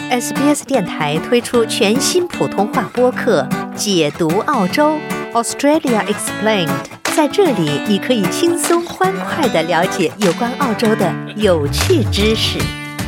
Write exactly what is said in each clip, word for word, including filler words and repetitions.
S B S 电台推出全新普通话播客《解读澳洲 Australia Explained》，在这里你可以轻松欢快地了解有关澳洲的有趣知识。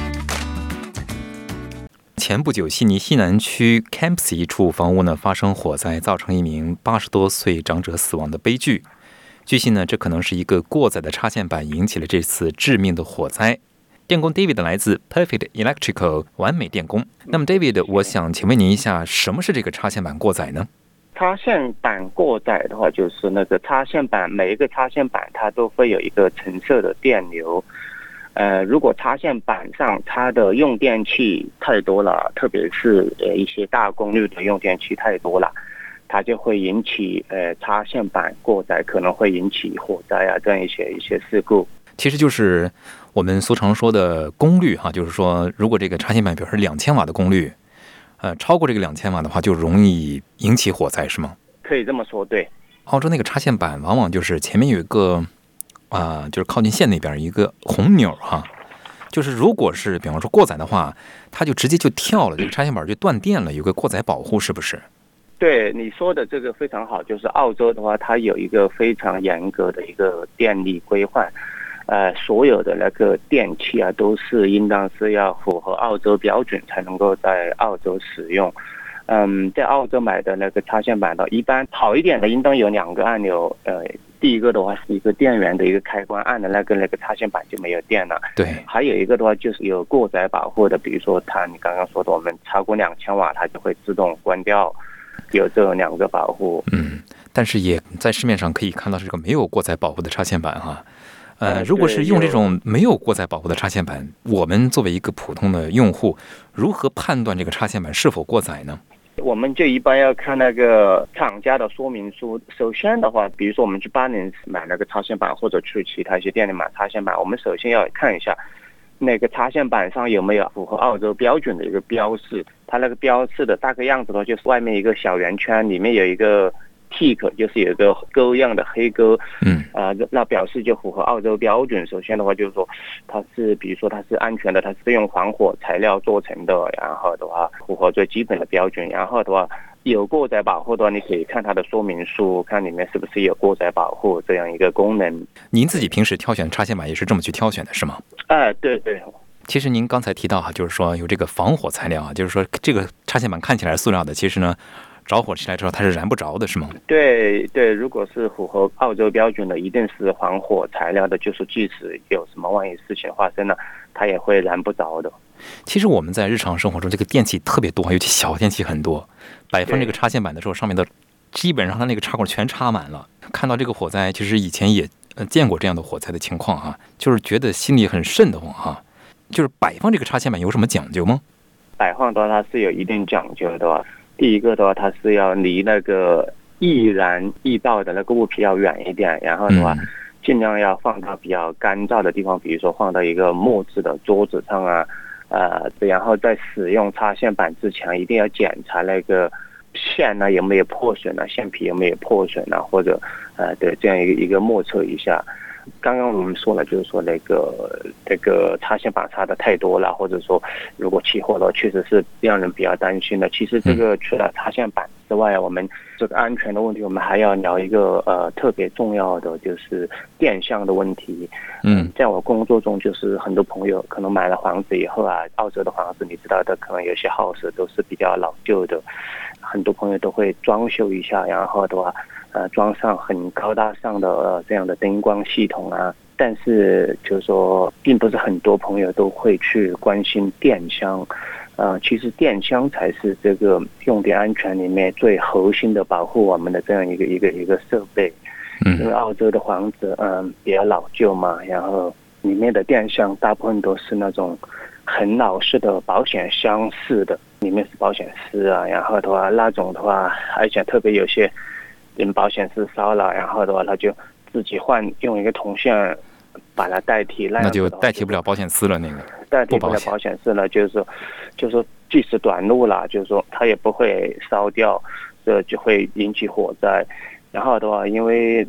前不久，悉尼西南区 Campsie 一处房屋呢发生火灾，造成一名八十多岁长者死亡的悲剧。据悉呢，这可能是一个过载的插线板引起了这次致命的火灾。电工 David 来自 Perfect Electrical 完美电工。那么 David， 我想请问您一下，什么是这个插线板过载呢？ 插线板过载的话，就是那个插线板每一个插线板它都会有一个橙色的电流。呃，如果插线板上它的用电器太多了，特别是呃一些大功率的用电器太多了，它就会引起呃插线板过载，可能会引起火灾啊这样一些一些事故。 其实就是我们俗常说的功率哈，就是说如果这个插线板比如说两千瓦的功率，呃，超过这个两千瓦的话，就容易引起火灾，是吗？ 可以这么说，对。 澳洲那个插线板往往就是前面有一个啊、呃，就是靠近线那边一个红钮哈，就是如果是比方说过载的话，它就直接就跳了，这个插线板就断电了，有个过载保护，是不是？ 对，你说的这个非常好，就是澳洲的话，它有一个非常严格的一个电力规范。呃，所有的那个电器啊，都是应当是要符合澳洲标准才能够在澳洲使用。嗯，在澳洲买的那个插线板的，一般好一点的应当有两个按钮。呃，第一个的话是一个电源的一个开关，按的那个那个插线板就没有电了。 对。 还有一个的话就是有过载保护的，比如说它你刚刚说的，我们超过两千瓦，它就会自动关掉，有这两个保护。 嗯，但是也在市面上可以看到这个没有过载保护的插线板哈。呃，如果是用这种没有过载保护的插线板，我们作为一个普通的用户，如何判断这个插线板是否过载呢？ 我们就一般要看那个厂家的说明书。首先的话，比如说我们去Bunnings买那个插线板，或者去其他一些店里买插线板，我们首先要看一下那个插线板上有没有符合澳洲标准的一个标示。它那个标示的大概样子的话，就是外面一个小圆圈，里面有一个tick， 就是有一个勾样的黑勾， 嗯， 啊、呃，那表示就符合澳洲标准。首先的话，就是说它是，比如说它是安全的，它是用防火材料做成的，然后的话符合最基本的标准。然后的话，有过载保护的话，你可以看它的说明书，看里面是不是有过载保护这样一个功能。 您自己平时挑选插线板也是这么去挑选的，是吗？ 哎，对对。 其实您刚才提到哈，就是说有这个防火材料啊，就是说这个插线板看起来是塑料的，其实呢，着火起来之后它是燃不着的，是吗？ 对对，如果是符合澳洲标准的，一定是防火材料的，就是即使有什么万一事情发生了，它也会燃不着的。 其实我们在日常生活中，这个电器特别多，尤其小电器很多，摆放这个插线板的时候，上面的基本上它那个插管全插满了。看到这个火灾，其实以前也呃见过这样的火灾的情况哈，就是觉得心里很瘆得慌哈。就是摆放这个插线板有什么讲究吗？ 摆放的话，它是有一定讲究的。第一个的话，它是要离那个易燃易爆的那个物品要远一点，然后的话，尽量要放到比较干燥的地方，比如说放到一个木质的桌子上啊，呃，然后在使用插线板之前，一定要检查那个线呢有没有破损啊，线皮有没有破损啊，或者呃，对，这样一个一个目测一下。刚刚我们说了，就是说那个这个插线板插的太多了，或者说如果起火了，确实是让人比较担心的。其实这个除了插线板之外，我们这个安全的问题，我们还要聊一个呃特别重要的，就是电箱的问题。 嗯， 在我工作中，就是很多朋友可能买了房子以后啊，澳洲的房子你知道的，可能有些 house 都是比较老旧的，很多朋友都会装修一下，然后的话。呃，装上很高大上的、呃、这样的灯光系统啊，但是就是说，并不是很多朋友都会去关心电箱。呃，其实电箱才是这个用电安全里面最核心的保护我们的这样一个一个一个设备。 嗯， 因为澳洲的房子嗯、呃、比较老旧嘛，然后里面的电箱大部分都是那种很老式的保险箱式的，里面是保险丝啊，然后的话那种的话，而且特别有些。人保险丝烧了，然后的话他就自己换用一个铜线把它代替， 那就代替不了保险丝了，那个代替不了保险丝了，就是说，就是说即使短路了，就是说它也不会烧掉，这就会引起火灾。然后的话，因为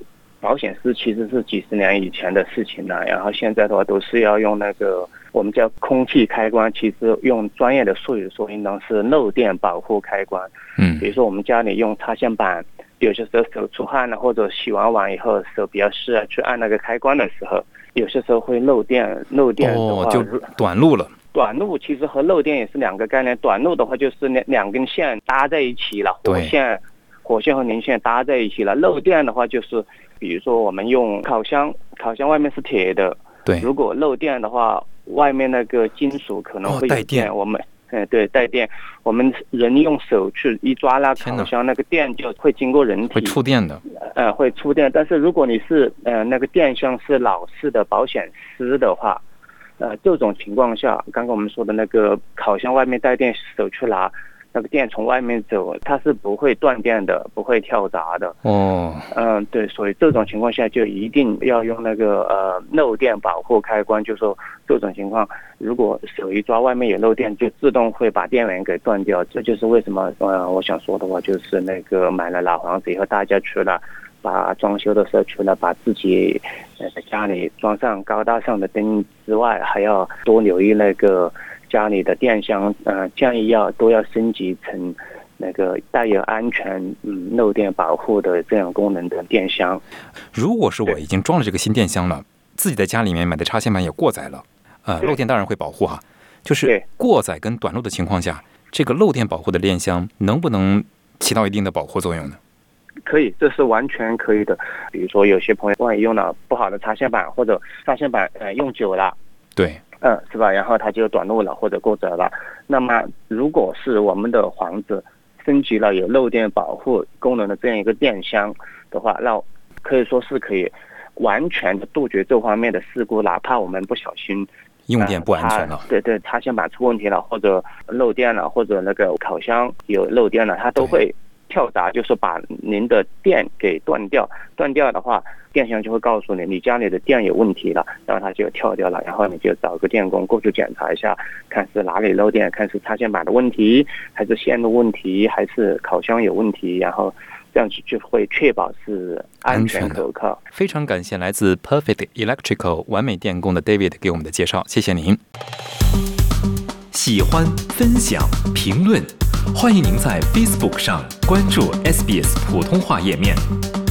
保险丝其实是几十年以前的事情了，然后现在的话都是要用那个我们叫空气开关，其实用专业的术语说应当是漏电保护开关。 嗯， 比如说我们家里用擦线板，有些时候手出汗了，或者洗完碗以后手比较湿啊，去按那个开关的时候，有些时候会漏电。漏电的话、 哦、就短路了。 短路其实和漏电也是两个概念。短路的话就是两两根线搭在一起了，火线火线和零线搭在一起了。漏电的话就是比如说我们用烤箱，烤箱外面是铁的， 对， 如果漏电的话，外面那个金属可能会有电，哦、 带电我们嗯对带电，我们人用手去一抓拉烤箱，那个电就会经过人体， 会触电的， 呃会触电。但是如果你是呃那个电箱是老式的保险丝的话，呃，这种情况下，刚刚我们说的那个烤箱外面带电，手去拿那个电从外面走，它是不会断电的，不会跳闸的。 哦， 嗯，对，所以这种情况下就一定要用那个呃漏电保护开关，就说这种情况，如果手一抓外面有漏电，就自动会把电源给断掉。这就是为什么呃我想说的话，就是那个买了老房子以后，大家除了把装修的时候，除了把自己呃在家里装上高大上的灯之外，还要多留意那个家里的电箱，呃，建议要都要升级成那个带有安全嗯漏电保护的这样功能的电箱。 如果是我已经装了这个新电箱了，自己在家里面买的插线板也过载了，呃，漏电当然会保护哈。就是过载跟短路的情况下，这个漏电保护的电箱能不能起到一定的保护作用呢？ 可以，这是完全可以的。比如说有些朋友万一用了不好的插线板，或者插线板呃用久了， 对， 嗯，是吧？然后它就短路了或者过载了。那么如果是我们的房子升级了有漏电保护功能的这样一个电箱的话，那可以说是可以完全的杜绝这方面的事故。哪怕我们不小心用电不安全了， 呃、对对，插线板出问题了，或者漏电了，或者那个烤箱有漏电了，它都会跳闸，就是把您的电给断掉。断掉的话，电箱就会告诉你你家里的电有问题了，然后它就跳掉了，然后你就找个电工过去检查一下，看是哪里漏电，看是插线板的问题，还是线路问题，还是烤箱有问题，然后这样子就会确保是安全可靠。 非常感谢来自 Perfect Electrical 完美电工的 David 给我们的介绍，谢谢您。 喜欢、分享、评论，欢迎您在 Facebook 上关注 S B S 普通话页面。